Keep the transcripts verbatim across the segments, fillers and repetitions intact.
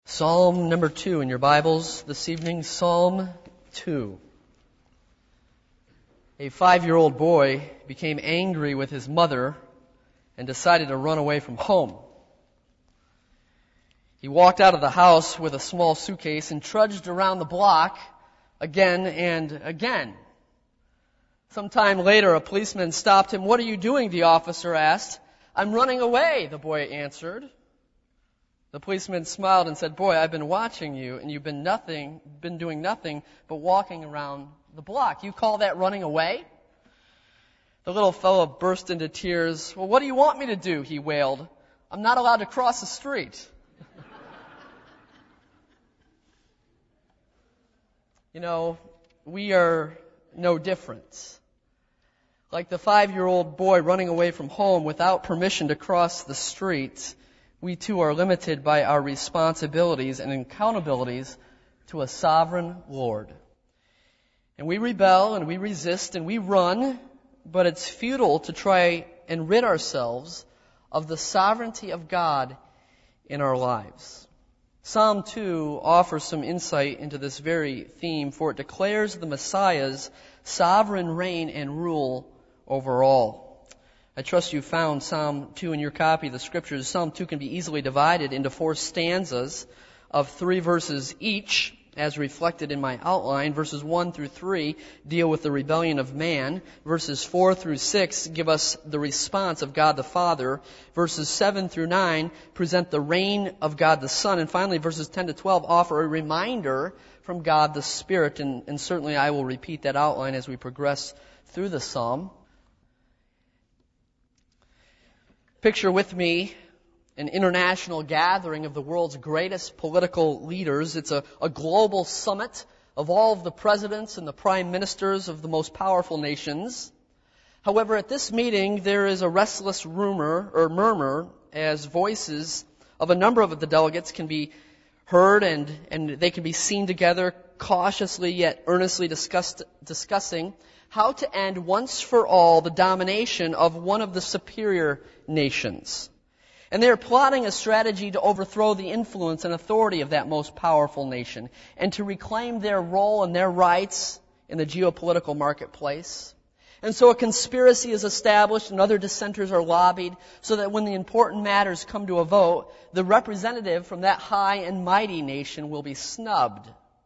Psalm number two in your Bibles this evening, Psalm two. A five-year-old boy became angry with his mother and decided to run away from home. He walked out of the house with a small suitcase and trudged around the block again and again. Sometime later, a policeman stopped him. "What are you doing?" the officer asked. "I'm running away," the boy answered. The policeman smiled and said, "Boy, I've been watching you, and you've been nothing, been doing nothing but walking around the block. You call that running away?" The little fellow burst into tears. "Well, what do you want me to do?" he wailed. "I'm not allowed to cross the street." You know, we are no different. Like the five-year-old boy running away from home without permission to cross the street, we too are limited by our responsibilities and accountabilities to a sovereign Lord. And we rebel and we resist and we run, but it's futile to try and rid ourselves of the sovereignty of God in our lives. Psalm two offers some insight into this very theme, for it declares the Messiah's sovereign reign and rule over all. I trust you found Psalm two in your copy of the Scriptures. Psalm two can be easily divided into four stanzas of three verses each, as reflected in my outline. Verses one through three deal with the rebellion of man. Verses four through six give us the response of God the Father. Verses seven through nine present the reign of God the Son. And finally, verses ten to twelve offer a reminder from God the Spirit. And, and certainly I will repeat that outline as we progress through the psalm. Picture with me an international gathering of the world's greatest political leaders. It's a, a global summit of all of the presidents and the prime ministers of the most powerful nations. However, at this meeting, there is a restless rumor or murmur as voices of a number of the delegates can be heard and, and they can be seen together cautiously yet earnestly discussed, discussing how to end once for all the domination of one of the superior nations. And they're plotting a strategy to overthrow the influence and authority of that most powerful nation and to reclaim their role and their rights in the geopolitical marketplace. And so a conspiracy is established and other dissenters are lobbied so that when the important matters come to a vote, the representative from that high and mighty nation will be snubbed.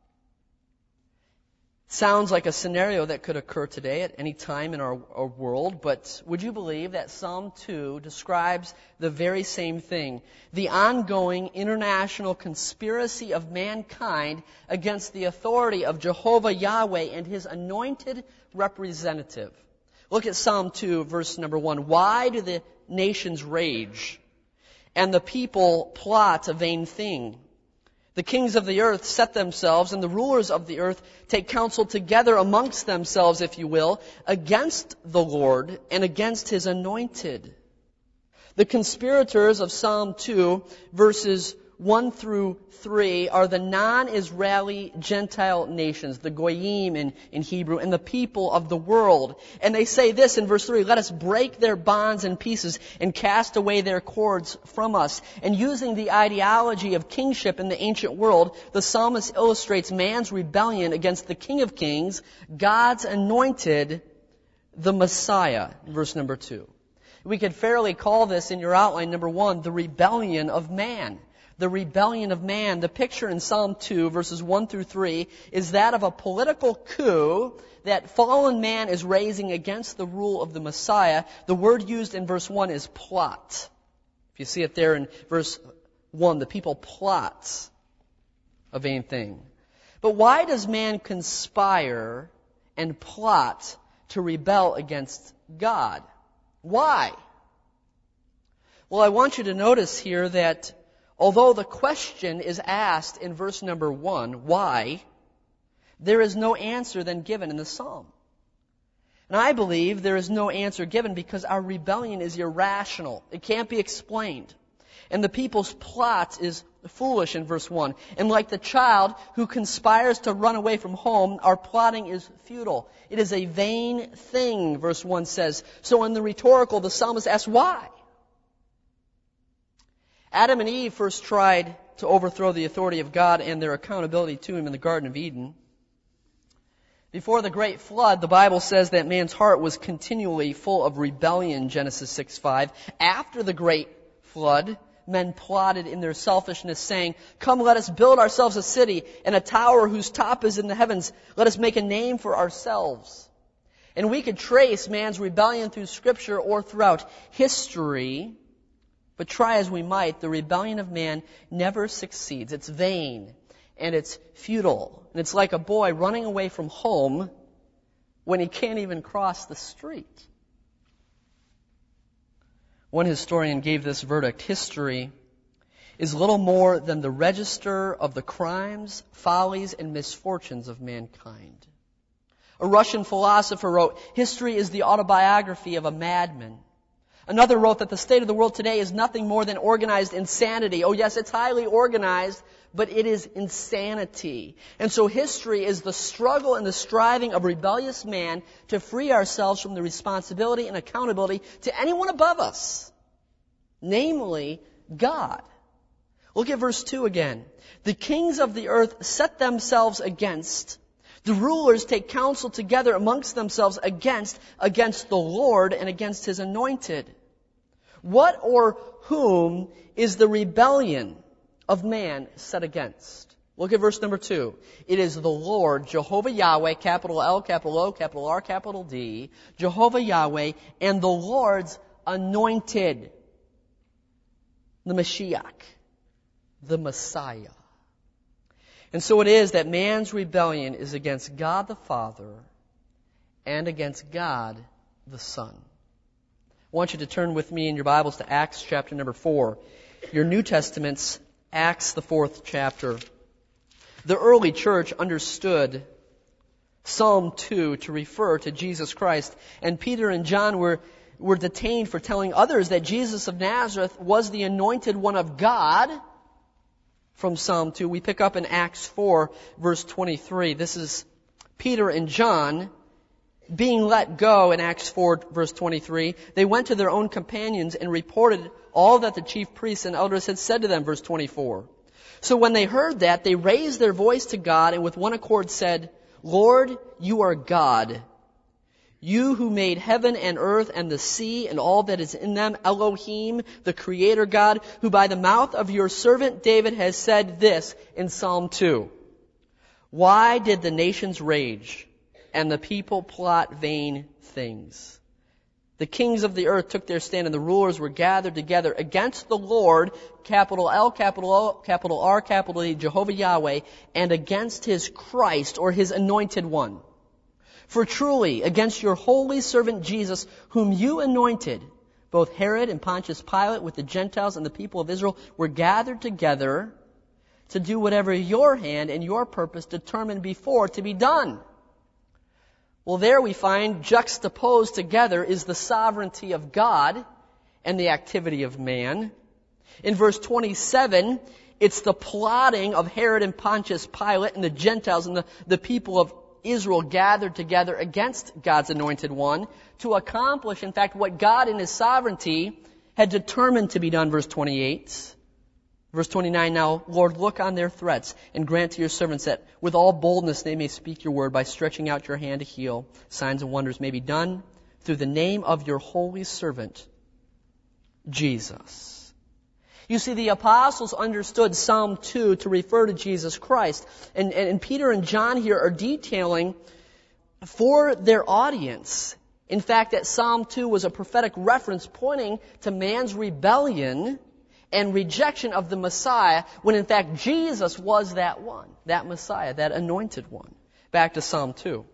Sounds like a scenario that could occur today at any time in our, our world, but would you believe that Psalm two describes the very same thing? The ongoing international conspiracy of mankind against the authority of Jehovah Yahweh and His anointed representative. Look at Psalm two, verse number one. "Why do the nations rage, and the people plot a vain thing? The kings of the earth set themselves, and the rulers of the earth take counsel together amongst themselves, if you will, against the Lord and against His anointed." The conspirators of Psalm two, verses one through three, are the non-Israeli Gentile nations, the Goyim in, in Hebrew, and the people of the world. And they say this in verse three, "Let us break their bonds in pieces and cast away their cords from us." And using the ideology of kingship in the ancient world, the psalmist illustrates man's rebellion against the King of Kings, God's anointed, the Messiah. Verse number two. We could fairly call this in your outline, number one, the rebellion of man. The rebellion of man. The picture in Psalm two, verses one through three, is that of a political coup that fallen man is raising against the rule of the Messiah. The word used in verse one is plot. If you see it there in verse one, the people plot a vain thing. But why does man conspire and plot to rebel against God? Why? Well, I want you to notice here that although the question is asked in verse number one, why, there is no answer then given in the psalm. And I believe there is no answer given because our rebellion is irrational. It can't be explained. And the people's plot is foolish in verse one. And like the child who conspires to run away from home, our plotting is futile. It is a vain thing, verse one says. So in the rhetorical, the psalmist asks, why? Adam and Eve first tried to overthrow the authority of God and their accountability to Him in the Garden of Eden. Before the great flood, the Bible says that man's heart was continually full of rebellion, Genesis six five. After the great flood, men plotted in their selfishness, saying, "Come, let us build ourselves a city and a tower whose top is in the heavens. Let us make a name for ourselves." And we could trace man's rebellion through Scripture or throughout history, but try as we might, the rebellion of man never succeeds. It's vain and it's futile. And it's like a boy running away from home when he can't even cross the street. One historian gave this verdict: history is little more than the register of the crimes, follies, and misfortunes of mankind. A Russian philosopher wrote, "History is the autobiography of a madman." Another wrote that the state of the world today is nothing more than organized insanity. Oh yes, it's highly organized, but it is insanity. And so history is the struggle and the striving of rebellious man to free ourselves from the responsibility and accountability to anyone above us, namely God. Look at verse two again. "The kings of the earth set themselves against. The rulers take counsel together amongst themselves against, against the Lord and against His anointed." What or whom is the rebellion of man set against? Look at verse number two. It is the Lord, Jehovah Yahweh, capital L, capital O, capital R, capital D, Jehovah Yahweh, and the Lord's anointed, the Mashiach, the Messiah. And so it is that man's rebellion is against God the Father and against God the Son. I want you to turn with me in your Bibles to Acts chapter number four. Your New Testament's Acts, the fourth chapter. The early church understood Psalm two to refer to Jesus Christ, and Peter and John were, were detained for telling others that Jesus of Nazareth was the anointed one of God. From Psalm two, we pick up in Acts four, verse twenty-three. This is Peter and John being let go in Acts four, verse twenty-three. They went to their own companions and reported all that the chief priests and elders had said to them, verse twenty-four. So when they heard that, they raised their voice to God and with one accord said, "Lord, you are God. You who made heaven and earth and the sea and all that is in them, Elohim, the Creator God, who by the mouth of your servant David has said this in Psalm two. Why did the nations rage and the people plot vain things? The kings of the earth took their stand and the rulers were gathered together against the Lord, capital L, capital O, capital R, capital E, Jehovah Yahweh, and against His Christ or His anointed one. For truly, against your holy servant Jesus, whom you anointed, both Herod and Pontius Pilate with the Gentiles and the people of Israel were gathered together to do whatever your hand and your purpose determined before to be done." Well, there we find juxtaposed together is the sovereignty of God and the activity of man. In verse twenty-seven, it's the plotting of Herod and Pontius Pilate and the Gentiles and the, the people of Israel gathered together against God's anointed one to accomplish, in fact, what God in His sovereignty had determined to be done, verse twenty-eight. Verse twenty-nine, "Now, Lord, look on their threats and grant to your servants that with all boldness they may speak your word by stretching out your hand to heal. Signs and wonders may be done through the name of your holy servant, Jesus." You see, the apostles understood Psalm two to refer to Jesus Christ. And, and, and Peter and John here are detailing for their audience, in fact, that Psalm two was a prophetic reference pointing to man's rebellion and rejection of the Messiah, when in fact Jesus was that one, that Messiah, that anointed one. Back to Psalm two.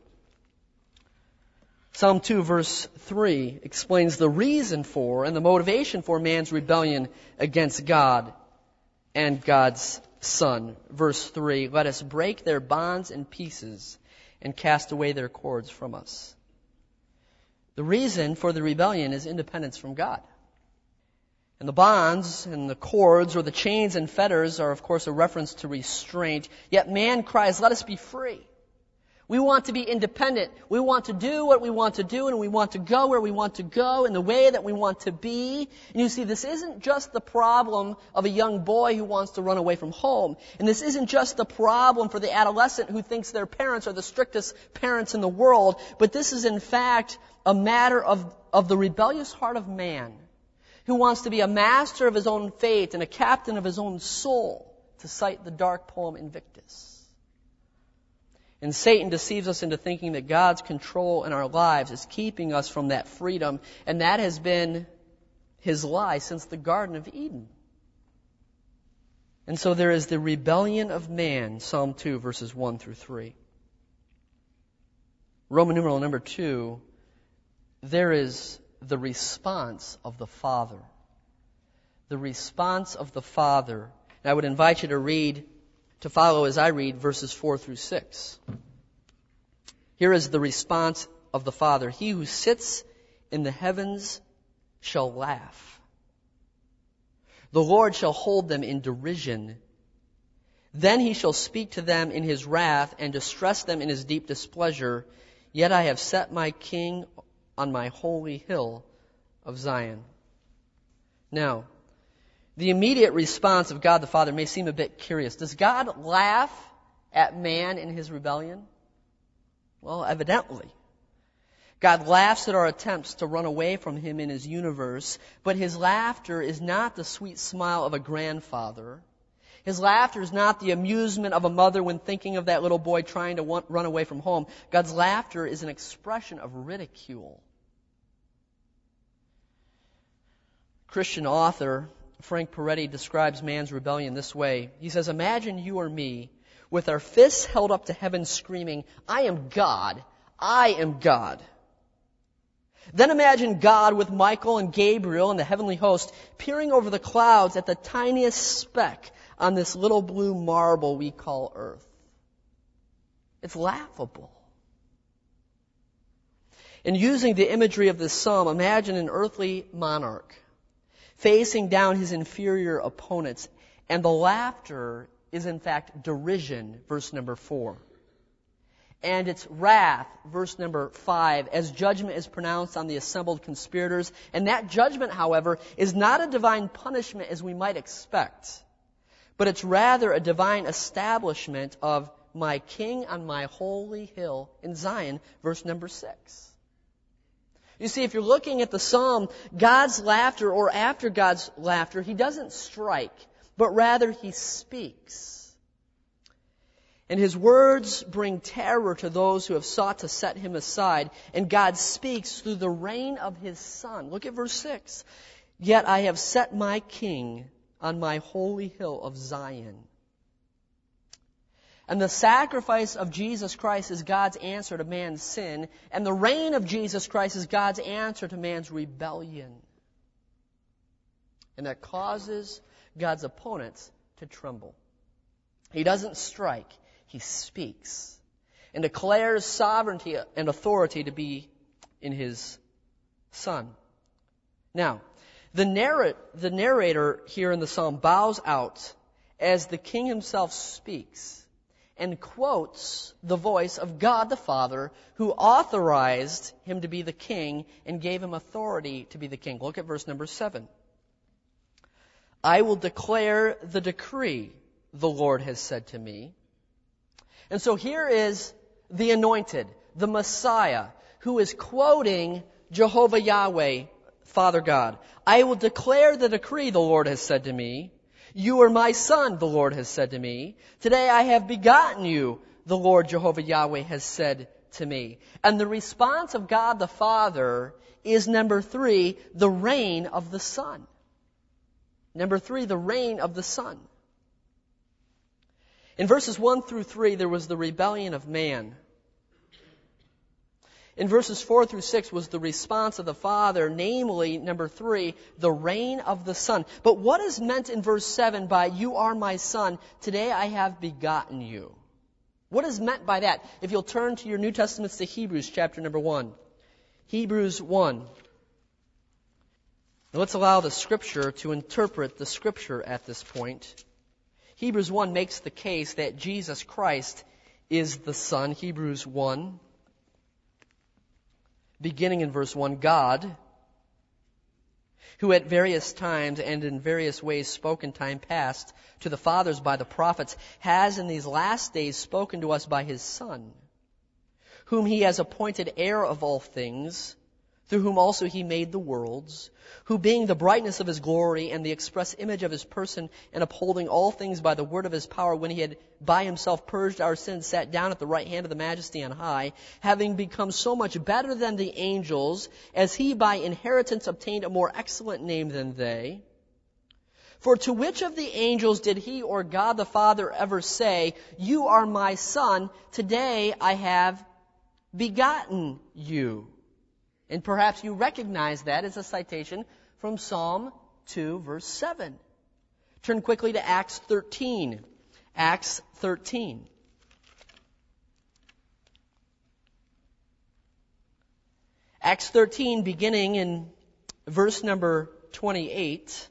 Psalm two verse three explains the reason for and the motivation for man's rebellion against God and God's Son. Verse three, "Let us break their bonds in pieces and cast away their cords from us." The reason for the rebellion is independence from God. And the bonds and the cords or the chains and fetters are of course a reference to restraint. Yet man cries, "Let us be free." We want to be independent. We want to do what we want to do, and we want to go where we want to go in the way that we want to be. And you see, this isn't just the problem of a young boy who wants to run away from home. And this isn't just the problem for the adolescent who thinks their parents are the strictest parents in the world. But this is, in fact, a matter of, of the rebellious heart of man who wants to be a master of his own fate and a captain of his own soul, to cite the dark poem Invictus. And Satan deceives us into thinking that God's control in our lives is keeping us from that freedom. And that has been his lie since the Garden of Eden. And so there is the rebellion of man, Psalm two, verses one through three. Roman numeral number two, there is the response of the Father. The response of the Father. And I would invite you to read to follow as I read verses four through six. Here is the response of the Father. He who sits in the heavens shall laugh. The Lord shall hold them in derision. Then he shall speak to them in his wrath and distress them in his deep displeasure. Yet I have set my king on my holy hill of Zion. Now, the immediate response of God the Father may seem a bit curious. Does God laugh at man in his rebellion? Well, evidently. God laughs at our attempts to run away from him in his universe, but his laughter is not the sweet smile of a grandfather. His laughter is not the amusement of a mother when thinking of that little boy trying to want, run away from home. God's laughter is an expression of ridicule. Christian author Frank Peretti describes man's rebellion this way. He says, imagine you or me with our fists held up to heaven screaming, I am God, I am God. Then imagine God with Michael and Gabriel and the heavenly host peering over the clouds at the tiniest speck on this little blue marble we call earth. It's laughable. In using the imagery of this psalm, imagine an earthly monarch facing down his inferior opponents. And the laughter is in fact derision, verse number four. And it's wrath, verse number five, as judgment is pronounced on the assembled conspirators. And that judgment, however, is not a divine punishment as we might expect, but it's rather a divine establishment of my king on my holy hill in Zion, verse number six. You see, if you're looking at the psalm, God's laughter, or after God's laughter, he doesn't strike, but rather he speaks. And his words bring terror to those who have sought to set him aside, and God speaks through the reign of his Son. Look at verse six. Yet I have set my king on my holy hill of Zion. And the sacrifice of Jesus Christ is God's answer to man's sin. And the reign of Jesus Christ is God's answer to man's rebellion. And that causes God's opponents to tremble. He doesn't strike, he speaks. And declares sovereignty and authority to be in his Son. Now, the narrator, the narrator here in the psalm bows out as the king himself speaks, and quotes the voice of God the Father, who authorized him to be the king and gave him authority to be the king. Look at verse number seven. I will declare the decree, the Lord has said to me. And so here is the anointed, the Messiah, who is quoting Jehovah Yahweh, Father God. I will declare the decree, the Lord has said to me. You are my son, the Lord has said to me. Today I have begotten you, the Lord Jehovah Yahweh has said to me. And the response of God the Father is, number three, the reign of the Son. Number three, the reign of the Son. In verses one through three, there was the rebellion of man. In verses four through six was the response of the Father, namely, number three, the reign of the Son. But what is meant in verse seven by, you are my son, today I have begotten you? What is meant by that? If you'll turn to your New Testaments to Hebrews chapter number one. Hebrews one. Now let's allow the Scripture to interpret the Scripture at this point. Hebrews one makes the case that Jesus Christ is the Son. Hebrews one, beginning in verse one, God, who at various times and in various ways spoke in time past to the fathers by the prophets, has in these last days spoken to us by his Son, whom he has appointed heir of all things, through whom also he made the worlds, who being the brightness of his glory and the express image of his person, and upholding all things by the word of his power, when he had by himself purged our sins, sat down at the right hand of the Majesty on high, having become so much better than the angels, as he by inheritance obtained a more excellent name than they. For to which of the angels did he or God the Father ever say, "You are my Son, today I have begotten you"? And perhaps you recognize that as a citation from Psalm two, verse seven. Turn quickly to Acts thirteen. Acts thirteen. Acts thirteen, beginning in verse number twenty-eight.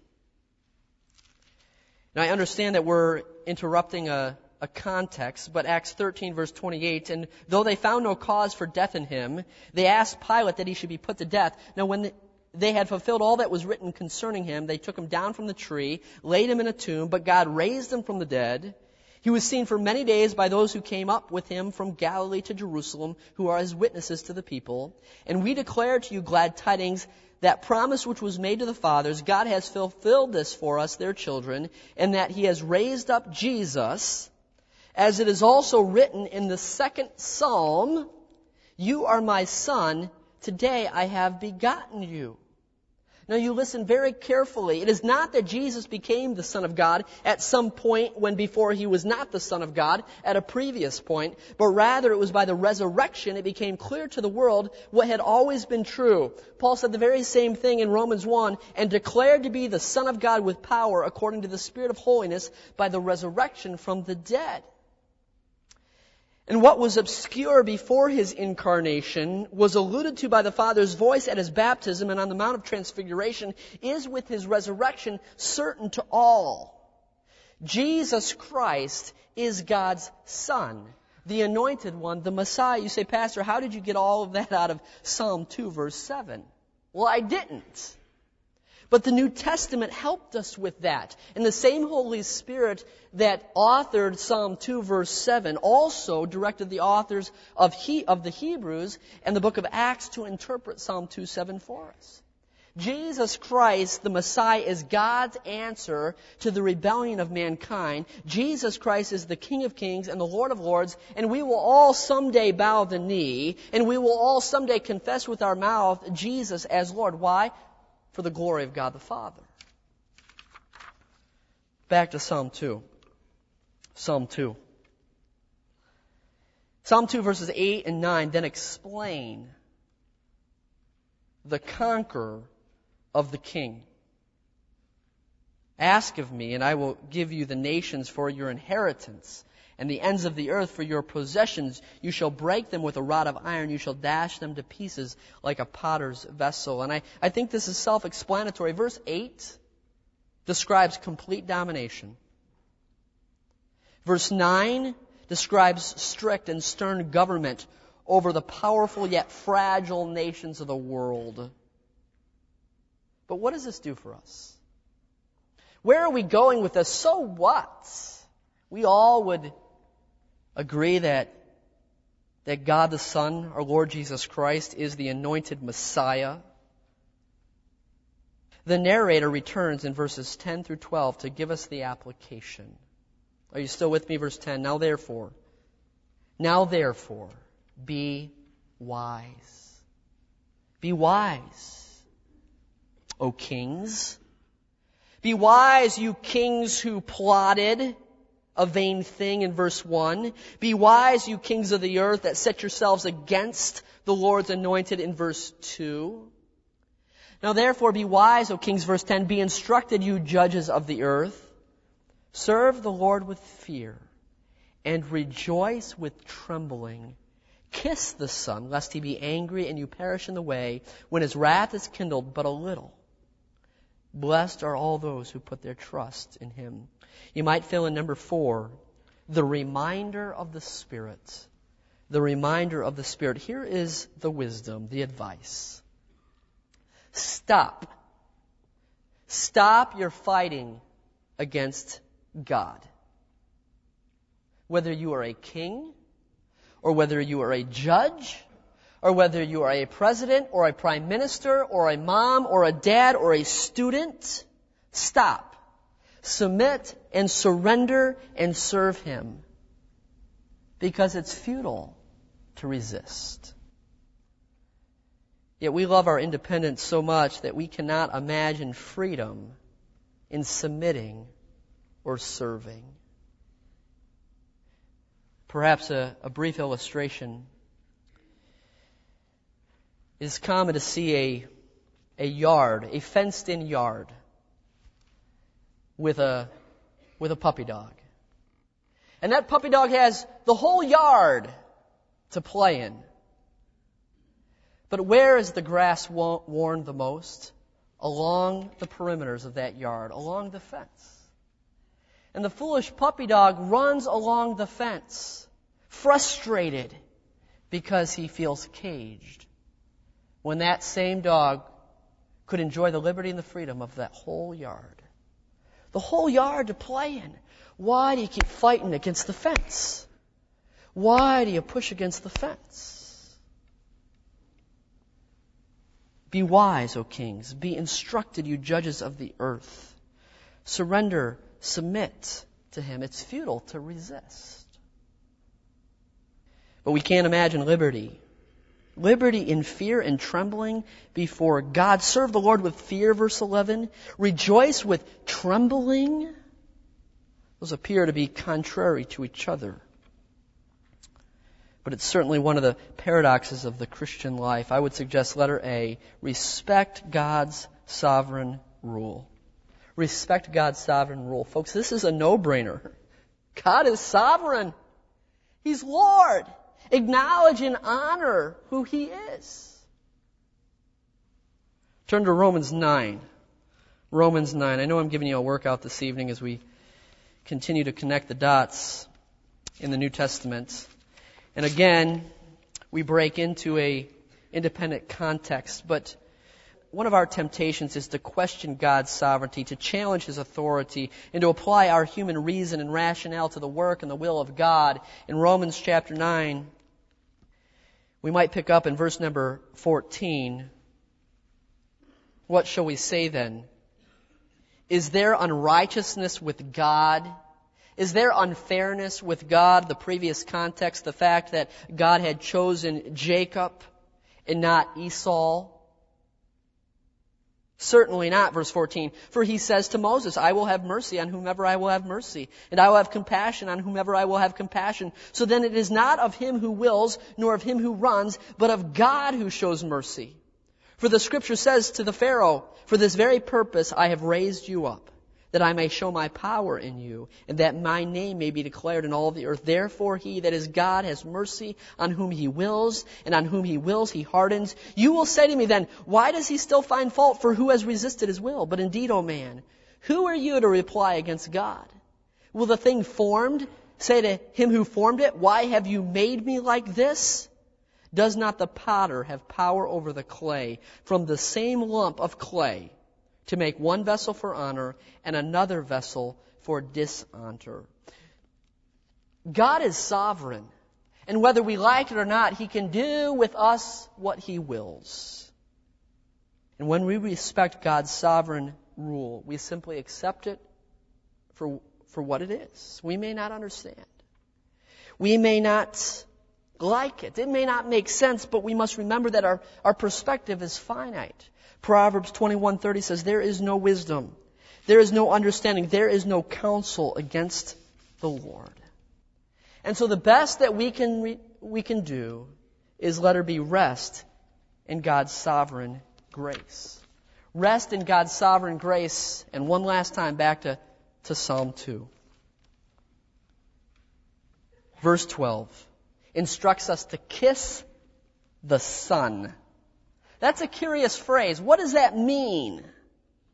Now, I understand that we're interrupting a a context, but Acts thirteen, verse twenty-eight, and though they found no cause for death in him, they asked Pilate that he should be put to death. Now, when they had fulfilled all that was written concerning him, they took him down from the tree, laid him in a tomb, but God raised him from the dead. He was seen for many days by those who came up with him from Galilee to Jerusalem, who are his witnesses to the people. And we declare to you glad tidings, that promise which was made to the fathers. God has fulfilled this for us, their children, and that he has raised up Jesus, as it is also written in the second psalm, "You are my Son, today I have begotten you." Now you listen very carefully. It is not that Jesus became the Son of God at some point when before he was not the Son of God at a previous point, but rather it was by the resurrection it became clear to the world what had always been true. Paul said the very same thing in Romans one, and declared to be the Son of God with power according to the Spirit of holiness by the resurrection from the dead. And what was obscure before his incarnation was alluded to by the Father's voice at his baptism and on the Mount of Transfiguration is with his resurrection certain to all. Jesus Christ is God's Son, the Anointed One, the Messiah. You say, "Pastor, how did you get all of that out of Psalm two, verse seven? Well, I didn't. But the New Testament helped us with that. And the same Holy Spirit that authored Psalm two, verse seven, also directed the authors of, he, of the Hebrews and the book of Acts to interpret Psalm two, seven for us. Jesus Christ, the Messiah, is God's answer to the rebellion of mankind. Jesus Christ is the King of Kings and the Lord of Lords, and we will all someday bow the knee, and we will all someday confess with our mouth Jesus as Lord. Why? For the glory of God the Father. Back to Psalm two. Psalm two. Psalm two verses eight and nine then explain the conqueror of the King. Ask of me, and I will give you the nations for your inheritance, and the ends of the earth for your possessions. You shall break them with a rod of iron. You shall dash them to pieces like a potter's vessel. And I, I think this is self-explanatory. Verse eight describes complete domination. Verse nine describes strict and stern government over the powerful yet fragile nations of the world. But what does this do for us? Where are we going with this? So what? We all would agree that, that God the Son, our Lord Jesus Christ, is the anointed Messiah. The narrator returns in verses ten through twelve to give us the application. Are you still with me? Verse ten. Now therefore, now therefore, be wise. Be wise, O kings. Be wise, you kings who plotted a vain thing in verse one. Be wise, you kings of the earth that set yourselves against the Lord's anointed in verse two. Now therefore be wise, O kings, verse ten. Be instructed, you judges of the earth. Serve the Lord with fear and rejoice with trembling. Kiss the Son, lest he be angry and you perish in the way, when his wrath is kindled but a little. Blessed are all those who put their trust in him. You might fill in number four, the reminder of the Spirit. The reminder of the Spirit. Here is the wisdom, the advice. Stop. Stop your fighting against God. Whether you are a king, or whether you are a judge, or whether you are a president, or a prime minister, or a mom, or a dad, or a student, stop. Submit and surrender and serve Him. Because it's futile to resist. Yet we love our independence so much that we cannot imagine freedom in submitting or serving. Perhaps a, a brief illustration. It is common to see a, a yard, a fenced-in yard, with a, with a puppy dog. And that puppy dog has the whole yard to play in. But where is the grass worn the most? Along the perimeters of that yard, along the fence. And the foolish puppy dog runs along the fence, frustrated because he feels caged, when that same dog could enjoy the liberty and the freedom of that whole yard. The whole yard to play in. Why do you keep fighting against the fence? Why do you push against the fence? Be wise, O kings. Be instructed, you judges of the earth. Surrender, submit to Him. It's futile to resist. But we can't imagine liberty. Liberty in fear and trembling before God. Serve the Lord with fear, verse eleven. Rejoice with trembling. Those appear to be contrary to each other. But it's certainly one of the paradoxes of the Christian life. I would suggest letter A, respect God's sovereign rule. Respect God's sovereign rule. Folks, this is a no-brainer. God is sovereign. He's Lord. Acknowledge and honor who He is. Turn to Romans nine. Romans nine. I know I'm giving you a workout this evening as we continue to connect the dots in the New Testament. And again, we break into a independent context, but one of our temptations is to question God's sovereignty, to challenge His authority, and to apply our human reason and rationale to the work and the will of God. In Romans chapter nine, we might pick up in verse number fourteen. What shall we say then? Is there unrighteousness with God? Is there unfairness with God? The previous context, the fact that God had chosen Jacob and not Esau. Certainly not, verse fourteen. For He says to Moses, I will have mercy on whomever I will have mercy, and I will have compassion on whomever I will have compassion. So then it is not of him who wills, nor of him who runs, but of God who shows mercy. For the Scripture says to the Pharaoh, for this very purpose I have raised you up, that I may show my power in you, and that my name may be declared in all the earth. Therefore He that is God has mercy on whom He wills, and on whom He wills He hardens. You will say to me then, why does He still find fault? For who has resisted His will? But indeed, O man, who are you to reply against God? Will the thing formed say to Him who formed it, why have you made me like this? Does not the potter have power over the clay from the same lump of clay to make one vessel for honor and another vessel for dishonor? God is sovereign, and whether we like it or not, He can do with us what He wills. And when we respect God's sovereign rule, we simply accept it for, for what it is. We may not understand. We may not like it. It may not make sense, but we must remember that our, our perspective is finite. Proverbs twenty-one thirty says, there is no wisdom, there is no understanding, there is no counsel against the Lord. And so the best that we can re- we can do is let her be rest in God's sovereign grace. Rest in God's sovereign grace. And one last time back to, to Psalm two. Verse twelve instructs us to kiss the Son. That's a curious phrase. What does that mean?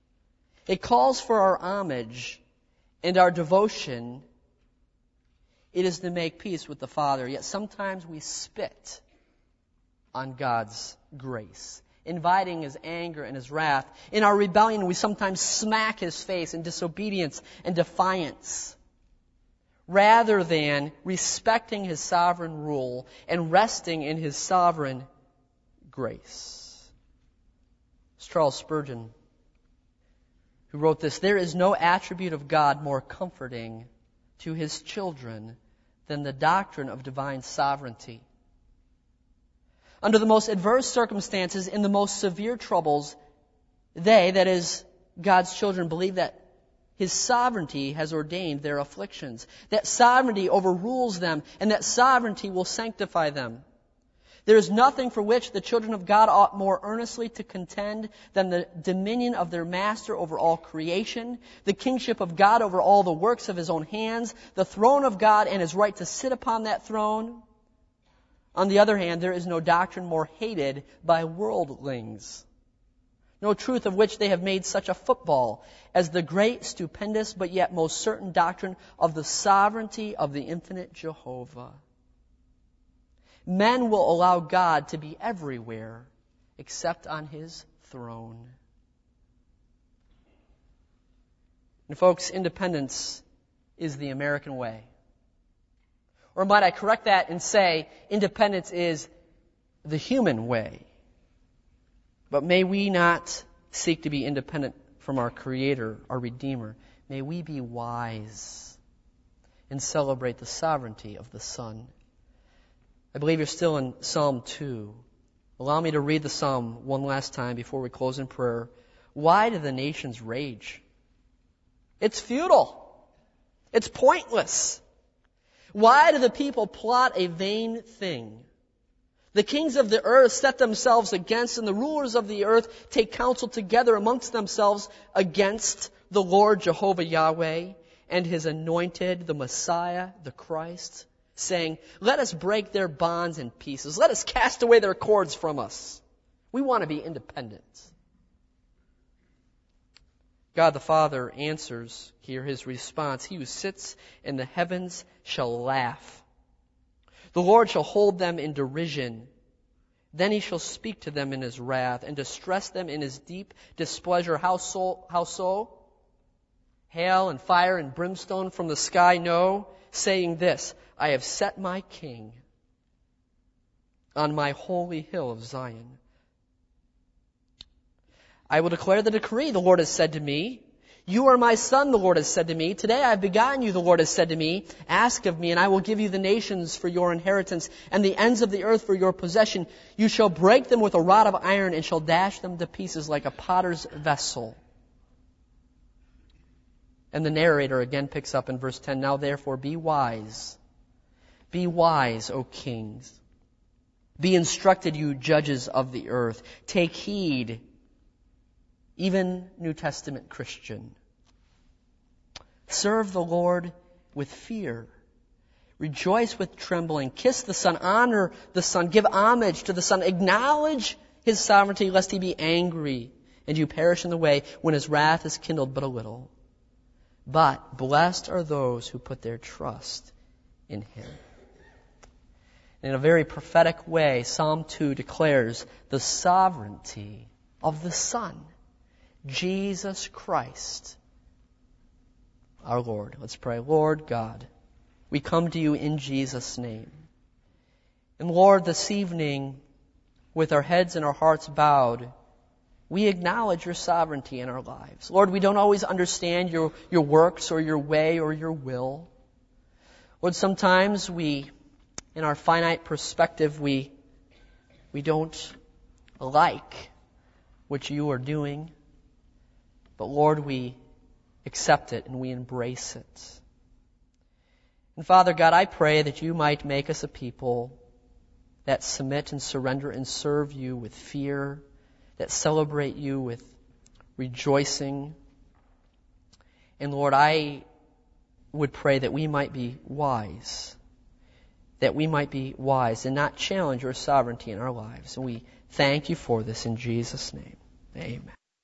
It calls for our homage and our devotion It is to make peace with the Father. Yet sometimes we spit on God's grace, inviting His anger and His wrath. In our rebellion, we sometimes smack His face in disobedience and defiance, rather than respecting His sovereign rule and resting in His sovereign grace. It's Charles Spurgeon who wrote this: "There is no attribute of God more comforting to His children than the doctrine of divine sovereignty. Under the most adverse circumstances, in the most severe troubles, they, that is, God's children, believe that His sovereignty has ordained their afflictions, that sovereignty overrules them, and that sovereignty will sanctify them. There is nothing for which the children of God ought more earnestly to contend than the dominion of their Master over all creation, the kingship of God over all the works of His own hands, the throne of God and His right to sit upon that throne. On the other hand, there is no doctrine more hated by worldlings, no truth of which they have made such a football, as the great, stupendous, but yet most certain doctrine of the sovereignty of the infinite Jehovah. Men will allow God to be everywhere except on His throne." And folks, independence is the American way. Or might I correct that and say, independence is the human way. But may we not seek to be independent from our Creator, our Redeemer. May we be wise and celebrate the sovereignty of the Son. I believe you're still in Psalm two. Allow me to read the psalm one last time before we close in prayer. Why do the nations rage? It's futile. It's pointless. Why do the people plot a vain thing? The kings of the earth set themselves against, and the rulers of the earth take counsel together amongst themselves against the Lord Jehovah Yahweh and His anointed, the Messiah, the Christ, saying, "Let us break their bonds in pieces. Let us cast away their cords from us." We want to be independent. God the Father answers here His response. "He who sits in the heavens shall laugh. The Lord shall hold them in derision. Then He shall speak to them in His wrath and distress them in His deep displeasure." How so? How so? Hail and fire and brimstone from the sky? No, saying this: "I have set my king on my holy hill of Zion. I will declare the decree, the Lord has said to me. You are my son, the Lord has said to me. Today I have begotten you, the Lord has said to me. Ask of me, and I will give you the nations for your inheritance, and the ends of the earth for your possession. You shall break them with a rod of iron, and shall dash them to pieces like a potter's vessel." And the narrator again picks up in verse ten. "Now therefore be wise. Be wise, O kings. Be instructed, you judges of the earth. Take heed, even New Testament Christian. Serve the Lord with fear. Rejoice with trembling. Kiss the Son. Honor the Son. Give homage to the Son. Acknowledge His sovereignty, lest He be angry and you perish in the way when His wrath is kindled but a little. But blessed are those who put their trust in Him." In a very prophetic way, Psalm two declares the sovereignty of the Son, Jesus Christ, our Lord. Let's pray. Lord God, we come to You in Jesus' name. And Lord, this evening, with our heads and our hearts bowed, we acknowledge Your sovereignty in our lives. Lord, we don't always understand Your, your works or Your way or Your will. Lord, sometimes we, in our finite perspective, we, we don't like what You are doing. But Lord, we accept it and we embrace it. And Father God, I pray that You might make us a people that submit and surrender and serve You with fear, that celebrate You with rejoicing. And Lord, I would pray that we might be wise, that we might be wise and not challenge Your sovereignty in our lives. And we thank You for this in Jesus' name. Amen.